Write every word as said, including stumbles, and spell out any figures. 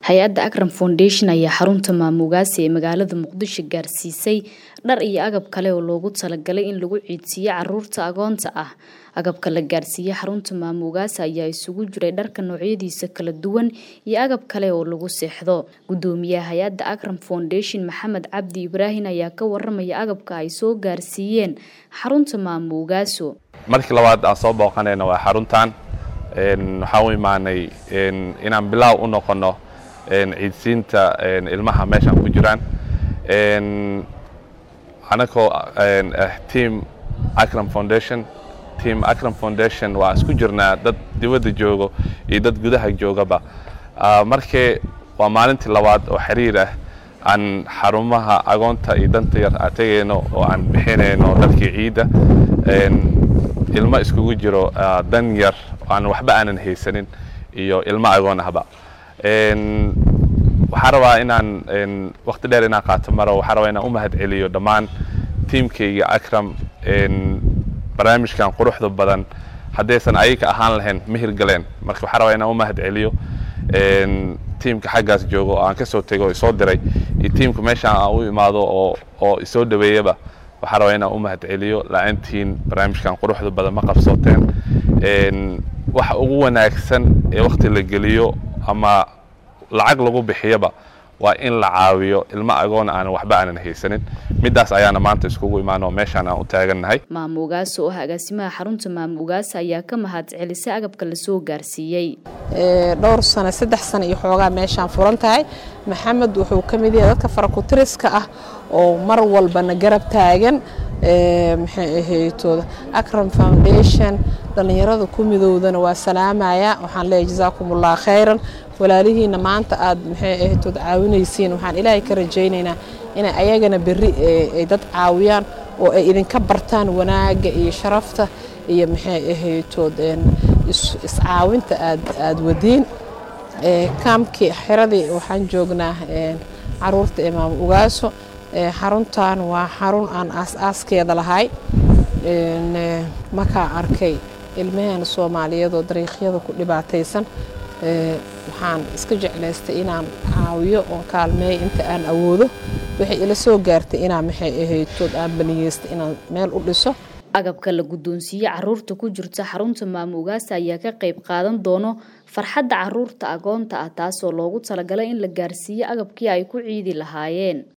Hay'adda Akram Foundation ayaa xarunta Maamugaasi ee magaalada Muqdisho gaarsiisay dhar iyo agab kale oo loogu talagalay in lagu ciidsiiyo carruurta agoonta ah. Agabka la gaarsiiyay xarunta Maamugaasi ayaa isugu jiray dharka noocyadiisa kala duwan iyo agab kale oo lagu seexdo. Gudoomiyaha Hay'adda Akram Foundation Maxamed Cabdi Ibraahin ayaa ka warramaya agabka ay soo gaarsiiyeen xarunta Maamugaasi. Markii labaad aan soo booqanayna waa xaruntan een waxa uu imaanay een inaan bilaaw u noqono een ciidsiinta een ilmaha meeshan ku jiraan een anako een team Akram Foundation team Akram Foundation waa isku jirnaa dad dibadda joogo iyo dad gudaha joogaba markii waa maalintii labaad oo xiriir ah aan xarumaha agoonta iyo danta yar atageyno oo aan bixinayno dadkii ciida een ilma iskugu jiro dan yar aan waxba aanan haysanin iyo ilma agoon ahba een waxaan rabaa inaan een waqti dheer inaan qaato maro waxaan rabaa inaan u mahad celiyo dhammaan teamkayga Akram een barnaamijkan quruxda badan haddaysan ayaga ahaan lahayn mihir galeen marka waxaan rabaa inaan u mahad celiyo een teamka xaggaas joogo oo aan ka soo tago oo soo diray iyo teamka meeshaan aan u imaado oo oo soo dhaweeyaba waxaan rabaa inaan u mahad celiyo la'aantiin barnaamijkan quruxda badan ma qabsooteen een waxa ugu wanaagsan ee waqti la geliyo ama lacag lagu bixiyaba waa in la caawiyo ilma agoon aan waxba aanan haysanin midaas ayaana maanta iskugu imaano meeshaan aan u taaganahay. Maamugaasi oo agaasimaha xarunta Maamugaasi ayaa ka mahad celisay agabka la soo gaarsiiyay. ee dhowr sano saddex sano iyo xoogaa meeshaan furan tahay Maxamed wuxuu ka mid yahay dadka farakutiriska ah oo mar walba na garab taagan ee maxay ahayd Akram Foundation dhalinyarada ku midoodana waa salaamaya waxaan leeyahay jazaakumullah khayran walaalihiina maanta aad maxay ahayd caawinaysiin waxaan ilaahay ka rajaynaynaa in ayagana berri ay dad caawiyaan oo ay idinka bartaan wanaaga iyo sharafta iyo maxay ahayd is caawinta aad aad wadiin ee kaamki xiradii waxaan joognaa ee caruurta imaam ugaaso ee xaruntan waa xarun aan aas-aaskeeda lahay ee marka arkay ilmaheena Soomaaliyeed oo dariiqyada ku dhibaataysan ee waxaan iska jeclaystay inaan caawiyo oo kaalmeey inta aan awoodo wixii ila soo gaartay inaan maxay ahayd aan baniyeystay inaan meel u dhiso. Agabka la guddoonsiiyay carruurta ku jirta xarunta Maamugaasi ayaa ka qayb qaadan doono farxadda carruurta agoonta ah taasoo loogu talagalay in la gaarsiiyo agabkii ay ku ciidi lahaayeen.